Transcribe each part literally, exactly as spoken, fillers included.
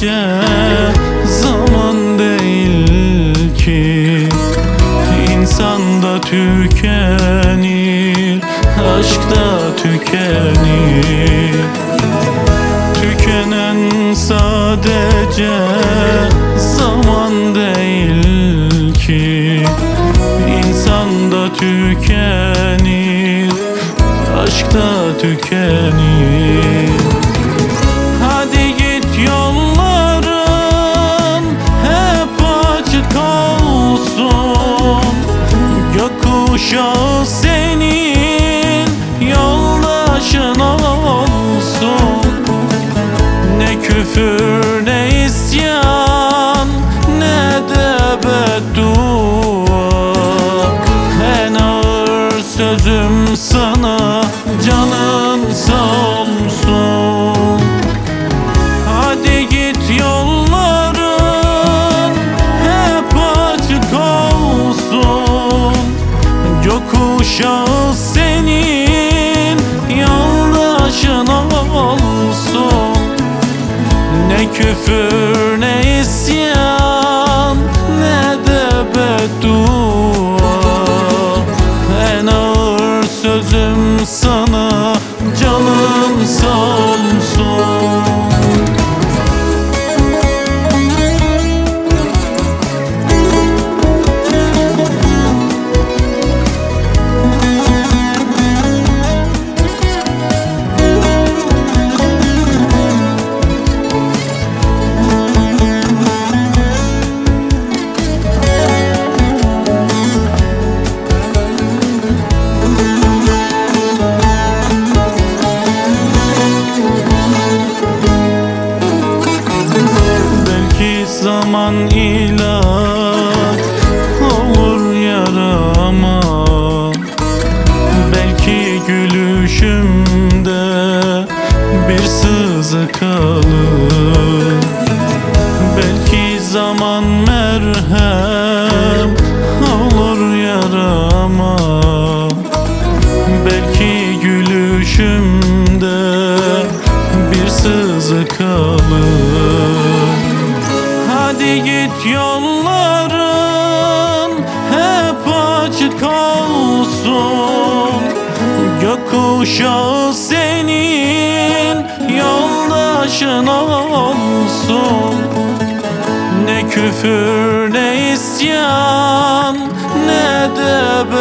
zaman değil ki. İnsan da tükenir, aşk da tükenir. Tükenen sadece zaman değil ki. İnsan da tükenir, aşk da tükenir. Hadi git, yolların hep açık olsun. Gökkuşağı senin yoldaşın olsun. Ne küfür ne isyan ne de beddua. En ağır sözüm sana, canın sağ olsun. Hadi git, yolların hep açık olsun. Gökkuşağı senin yoldaşın olsun. Ne küfür ne isyan ne de beddua. En ağır sözüm sana, canın sağ olsun. Zaman ilaç olur yarama. Belki gülüşümde bir sızı kalır. Belki zaman merhem olur yarama. Belki gülüşümde bir sızı kalır. Hadi git, yolların hep açık olsun. Gökkuşağı senin yoldaşın olsun. Ne küfür ne isyan ne de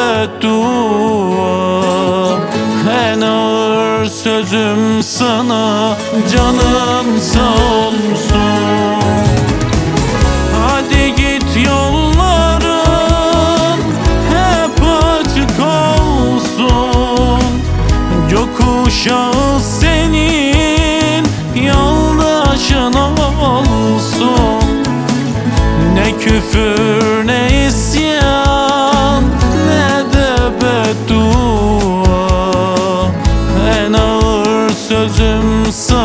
beddua. En ağır sözüm sana, canın sağ olsun. Hadi git, yolların hep açık olsun. Gökkuşağı senin yoldaşın olsun. Ne küfür ne isyan ne de beddua. En ağır sözüm sana,